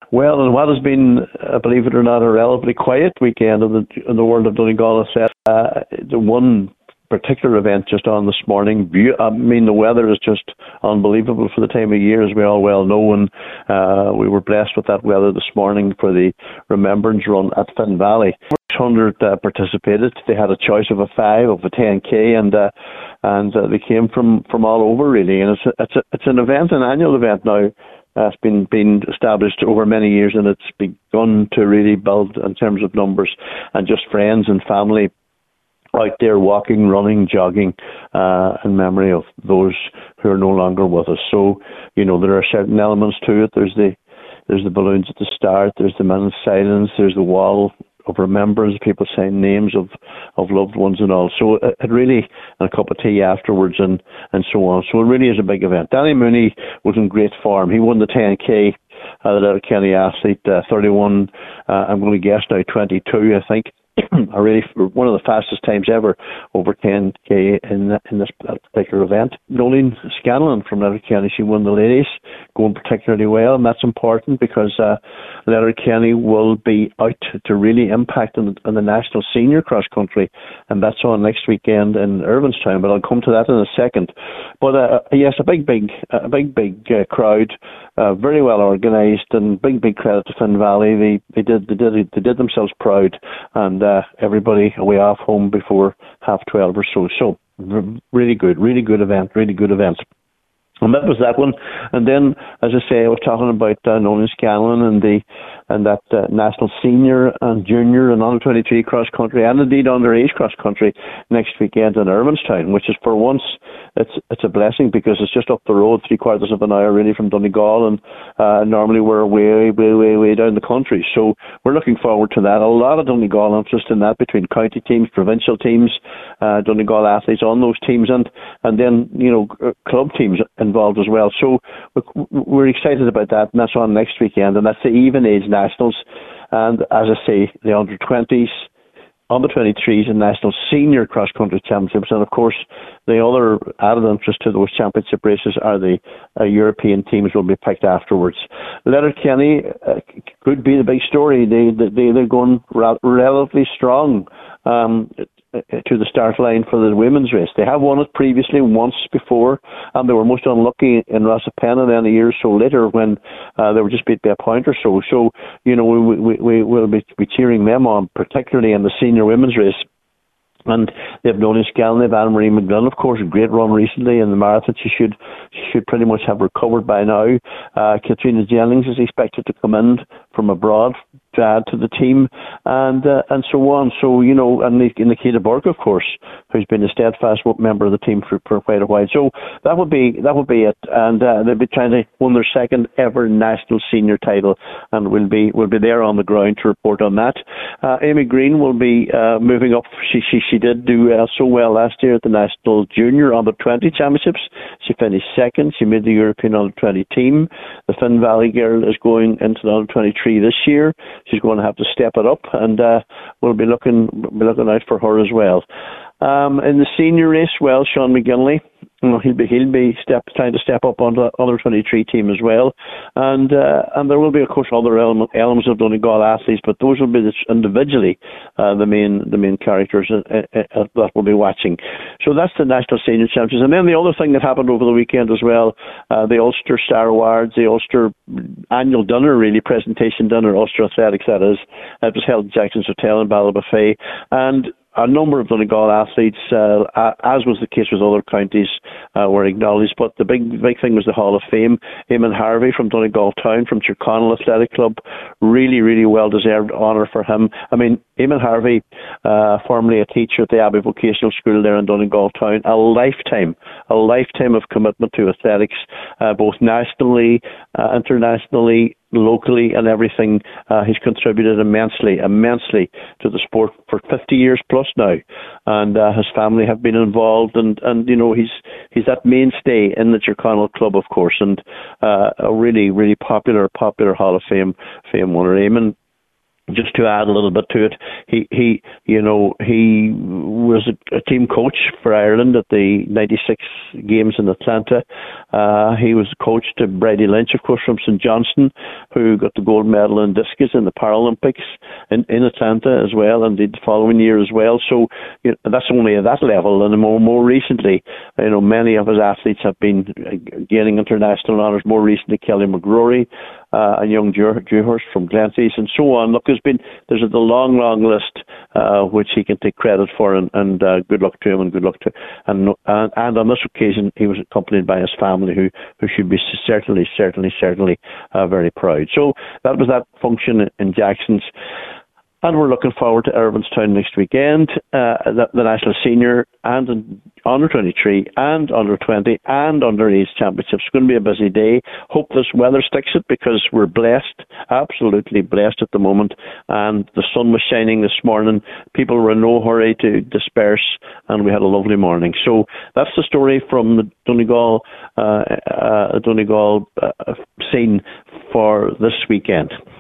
Well, and what has been, believe it or not, a relatively quiet weekend in the world of Donegal itself. The one particular event just on this morning. I mean, the weather is just unbelievable for the time of year, as we all well know, and we were blessed with that weather this morning for the Remembrance Run at Finn Valley. 600 participated. They had a choice of a 5, of a 10k, and they came from all over really. And it's an event, an annual event now. It's been established over many years, and it's begun to really build in terms of numbers and just friends and family out there walking, running, jogging, in memory of those who are no longer with us. So, there are certain elements to it. There's the balloons at the start, there's the minute of silence, there's the wall of remembrance, people saying names of loved ones and all. So it really, and a cup of tea afterwards and so on. So it really is a big event. Danny Mooney was in great form. He won the 10k, the Letterkenny athlete, 31, I'm going to guess now 22, I think. Really one of the fastest times ever over 10k in this particular event. Nolene Scanlon from Letterkenny, she won the ladies, going particularly well, and that's important because Letterkenny will be out to really impact on the national senior cross country, and that's on next weekend in Irvinstown. But I'll come to that in a second. But yes, a big crowd, very well organised, and big credit to Finn Valley. They did themselves proud, and everybody away off home before 12:30 or so. So really good event. And that was that one. And then, as I say, I was talking about Nolan Scanlon and that national senior and junior and under 23 cross country, and indeed underage cross country next weekend in Irvinstown, which is for once it's a blessing because it's just up the road, 3/4 of an hour really from Donegal, and normally we're way down the country. So we're looking forward to that. A lot of Donegal interest in that between county teams, provincial teams, Donegal athletes on those teams, and then club teams involved as well. So we're excited about that, and that's on next weekend, and that's the even age nationals, and as I say, the under 20s, under 23s and national senior cross country championships, and of course the other added interest to those championship races are the European teams will be picked afterwards. Letterkenny could be the big story. They're going relatively strong to the start line for the women's race. They have won it previously once before, and they were most unlucky in Rossapena then a year or so later when they were just beat by a point or so. So, we will be cheering them on, particularly in the senior women's race. And they've Nolan Scanlon, they've Anne-Marie McGlynn, of course, a great run recently in the marathon. She should pretty much have recovered by now. Katrina Jennings is expected to come in from abroad to add to the team, and so on. So, and Nikita Burke, of course, who's been a steadfast member of the team for quite a while. So that would be it. And they'll be trying to win their second ever national senior title, and we'll be there on the ground to report on that. Amy Green will be moving up. She did do so well last year at the National Junior Under 20 Championships. She finished second. She made the European Under 20 team. The Finn Valley girl is going into the Under 23 this year. She's going to have to step it up, and we'll be looking out for her as well. In the senior race, well, Sean McGinley, he'll be trying to step up on the under 23 team as well, and there will be, of course, other elements of Donegal athletes, but those will be individually the main characters that we'll be watching. So that's the National Senior Championships. And then the other thing that happened over the weekend as well, the Ulster Star Awards, the Ulster annual dinner, really presentation dinner, Ulster Athletics that is. It was held at Jackson's Hotel in Ballybofey, and a number of Donegal athletes, as was the case with other counties, were acknowledged. But the big thing was the Hall of Fame. Eamon Harvey from Donegal Town, from Tyrconnell Athletic Club, really well-deserved honour for him. I mean, Eamon Harvey, formerly a teacher at the Abbey Vocational School there in Donegal Town, a lifetime of commitment to athletics, both nationally, internationally, locally, and everything. He's contributed immensely to the sport for 50 years plus now, and his family have been involved, and he's that mainstay in the Tyrconnell club, of course, and a really popular Hall of Fame winner. Eamon just to add a little bit to it, he was a team coach for Ireland at the '96 games in Atlanta. He was coach to Brady Lynch, of course, from St Johnstone, who got the gold medal in discus in the Paralympics in Atlanta as well, and the following year as well. So that's only at that level, and more recently, many of his athletes have been gaining international honours. More recently, Kelly McGrory, and young Dewhurst from Glenties, and so on. Look, there's a long list which he can take credit for, and good luck to him, and good luck to. And on this occasion, he was accompanied by his family, who should be certainly very proud. So that was that function in Jackson's. And we're looking forward to Irvinstown next weekend, the National Senior and Under 23 and Under 20 and Under Age Championships. It's going to be a busy day. Hope this weather sticks it, because we're blessed, absolutely blessed at the moment. And the sun was shining this morning. People were in no hurry to disperse, and we had a lovely morning. So that's the story from the Donegal scene for this weekend.